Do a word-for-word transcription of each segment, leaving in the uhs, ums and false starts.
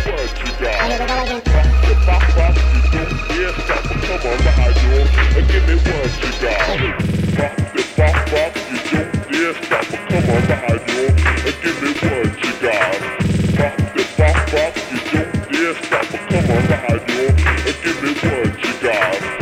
what you got. Pop the pop pop, you don't dare stop. Come on, ride yo, and give me what you got. Pop the pop pop, you don't dare stop. Come on, ride yo, and give me what you got. Pop the pop pop, you don't dare stop. Come on, ride yo, and give me what you got.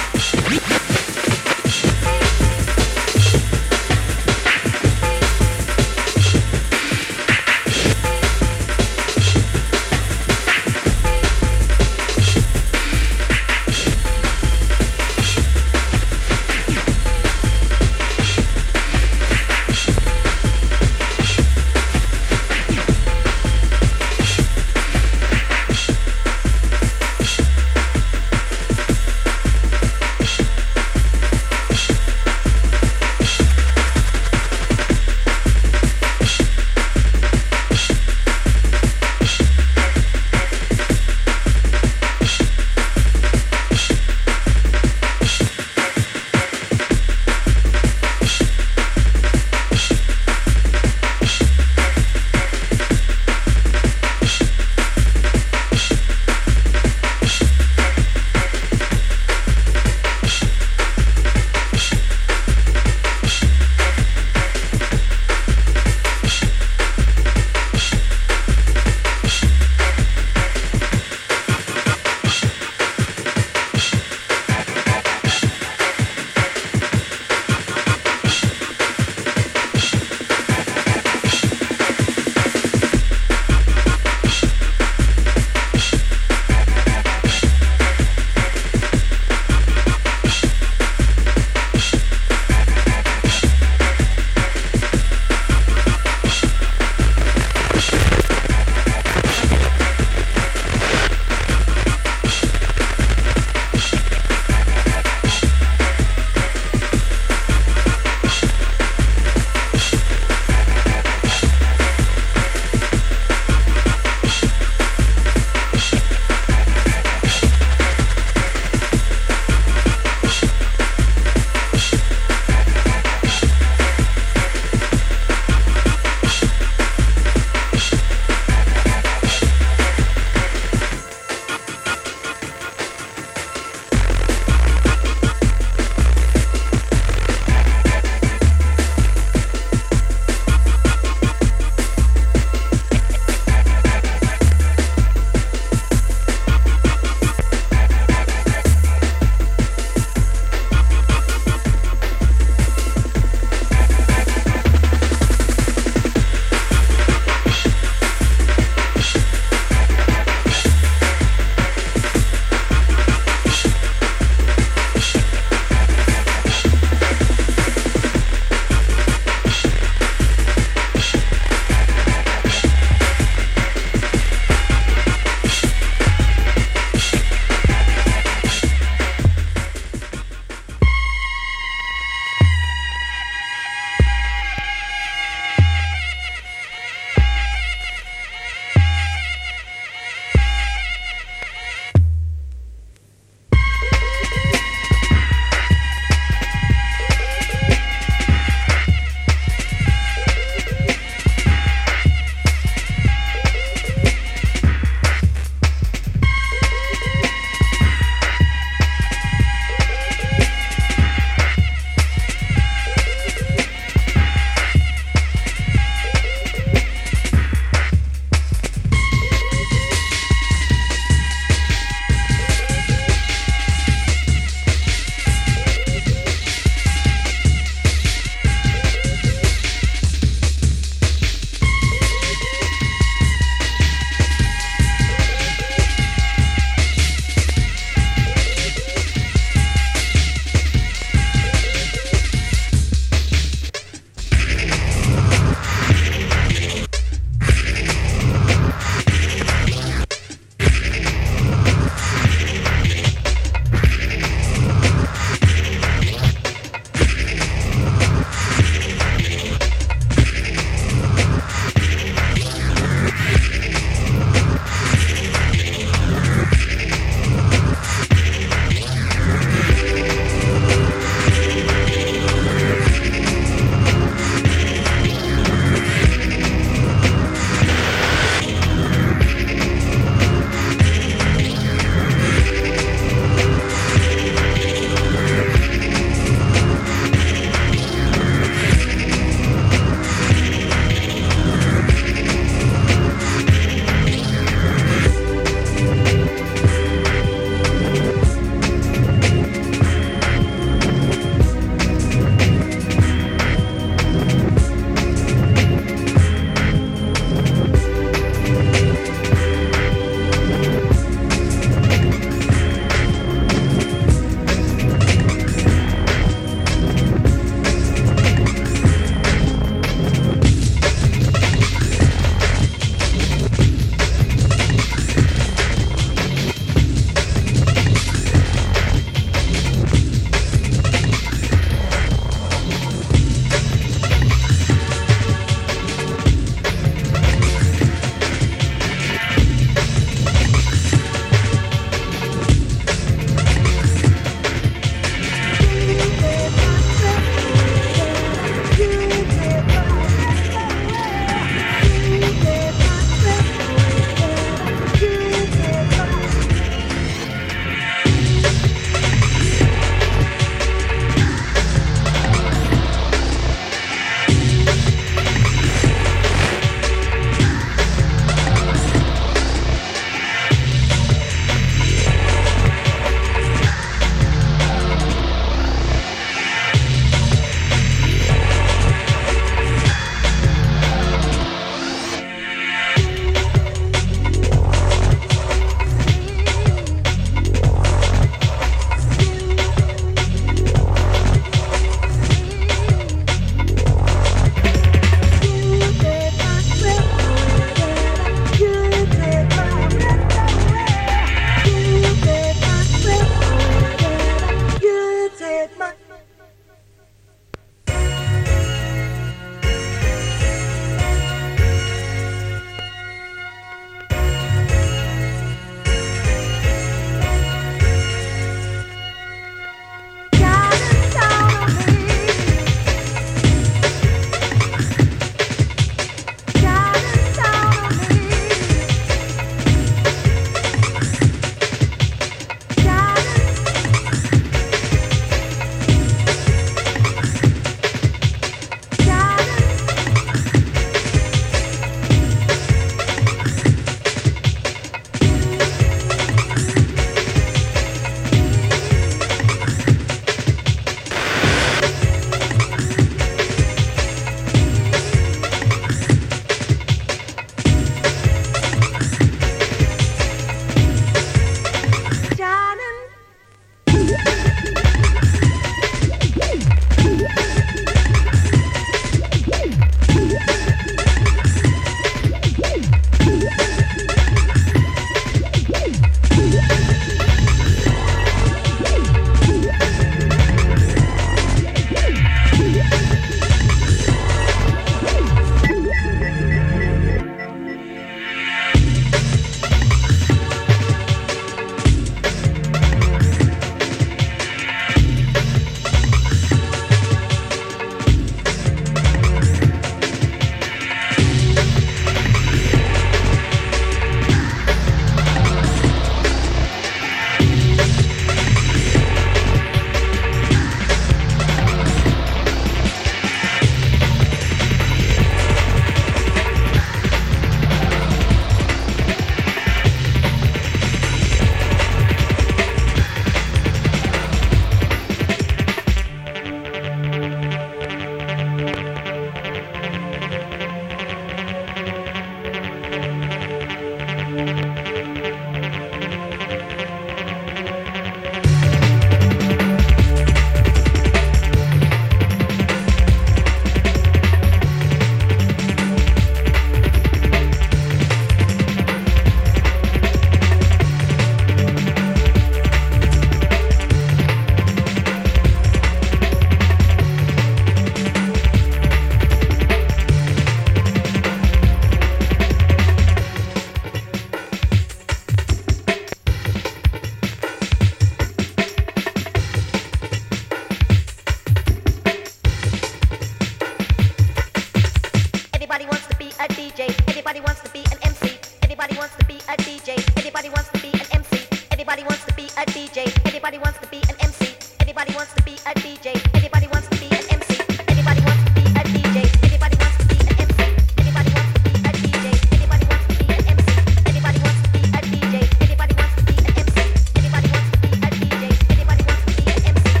a D J. Everybody wants to be an M C. Everybody wants to be a D J. Everybody wants to be an M C. Everybody wants to be a D J. Everybody wants to be an M C. Everybody wants to be a D J. Everybody wants to be an M C. Everybody wants to be a D J. Everybody wants to be an M C. Everybody wants to be a D J. Everybody wants to be an M C. Everybody wants to be a D J. Everybody wants to be an M C. Everybody wants to be a D J. Everybody wants to be an M C.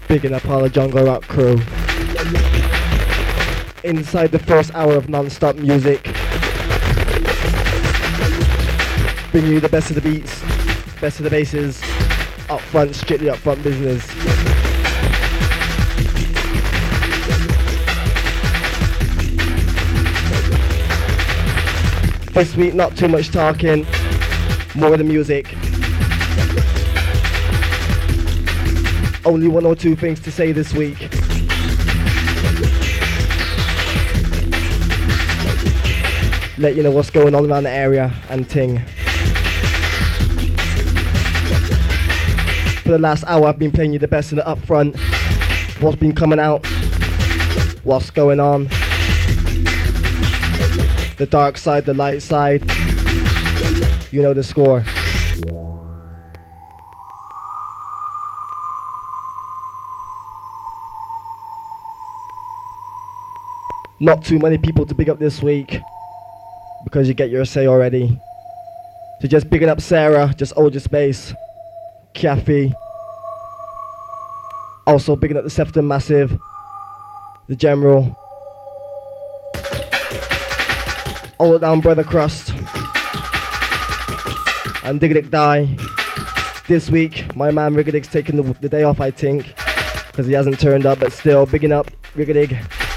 Bigging up all the Jungle Rock crew. Inside the first hour of non-stop music. Bringing you the best of the beats, best of the basses, up front, strictly up front business. This week, not too much talking, more of the music. Only one or two things to say this week. Let you know what's going on around the area and ting. For the last hour, I've been playing you the best of the upfront. What's been coming out, what's going on. The dark side, the light side. You know the score. Not too many people to big up this week, because you get your say already. So just bigging up Sarah, just hold your space. Kathy. Also bigging up the Sefton Massive. The General. Hold it down, Brother Crust. And Diggedick Die. This week, my man Riggedick's taking the, the day off, I think, because he hasn't turned up, but still, bigging up Riggedick.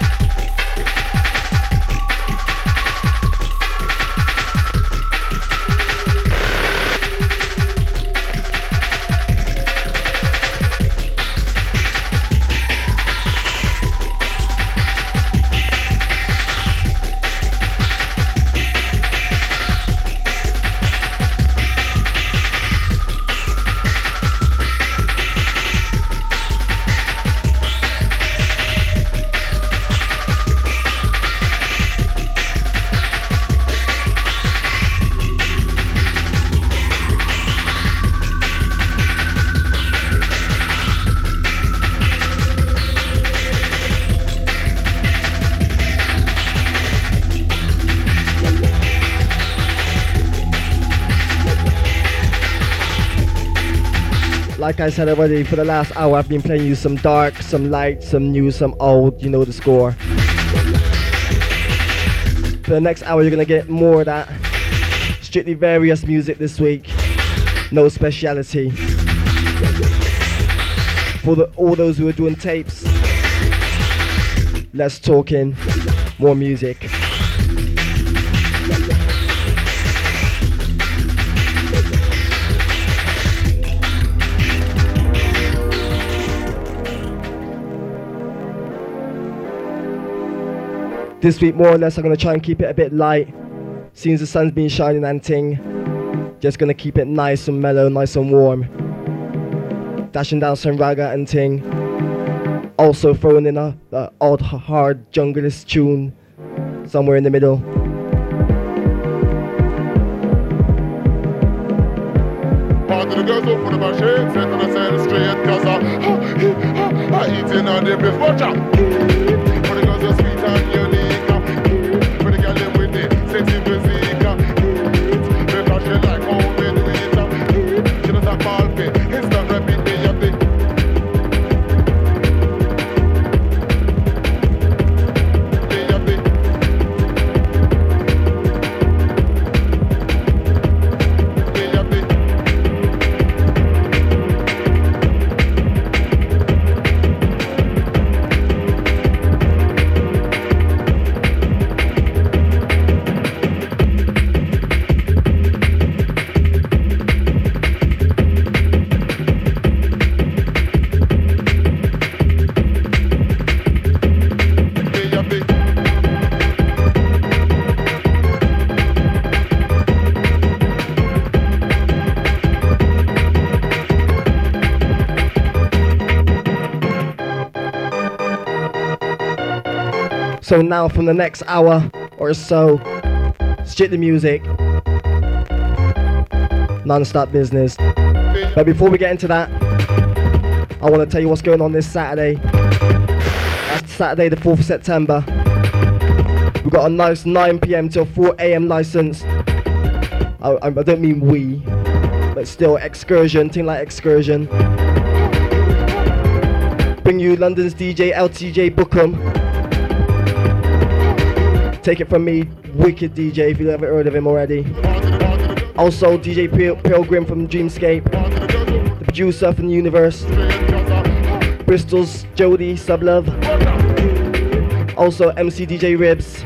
Like I said already, for the last hour I've been playing you some dark, some light, some new, some old, you know the score. For the next hour you're gonna get more of that. Strictly various music this week, no speciality. For the, all those who are doing tapes, less talking, more music. This week, more or less, I'm going to try and keep it a bit light. Since the sun's been shining and ting. Just going to keep it nice and mellow, nice and warm. Dashing down some ragga and ting. Also throwing in a, a odd, hard, junglist tune somewhere in the middle. Part of the girls up with my shades, set on the side straight, cause I, I eating on the beef, watch out. For the girls are sweet and unique. Sexy music, because she like how we do it. She doesn't call me, it's not repeat me up the. So now from the next hour or so, strictly music, non-stop business. But before we get into that, I want to tell you what's going on this Saturday. That's Saturday the fourth of September. We've got a nice nine p m till four a m license. I, I don't mean we, but still excursion, thing like excursion. New London's D J L T J Bookham. Take it from me, wicked D J if you haven't heard of him already. Also D J Pil- Pilgrim from Dreamscape, the producer from the Universe. Bristol's Jody Sublove. Also M C D J Ribs.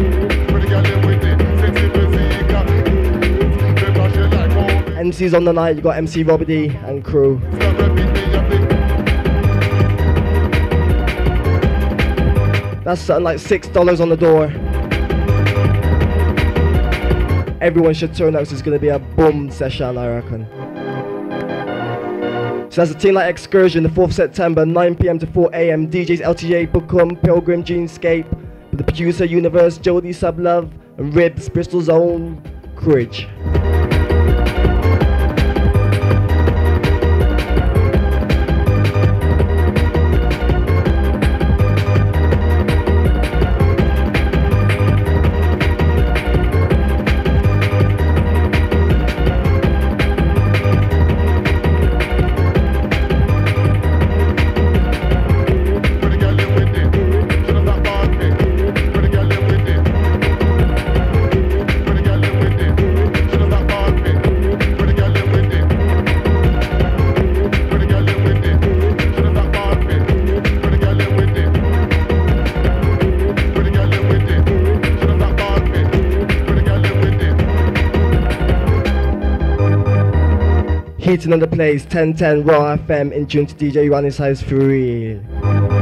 M Cs on the night, you got M C Robbie D and crew. That's something like six dollars on the door. Everyone should turn out, so it's going to be a boom session, I reckon. So that's a Teen Light Excursion, the fourth of September, nine p m to four a m D Js L T J Bookham, Pilgrim, Dreamscape, with the producer Universe, Jody Sublove, and Ribs, Bristol's own Courage. Heating on the place, ten ten Raw F M in tune to D J Ronnie's House for real.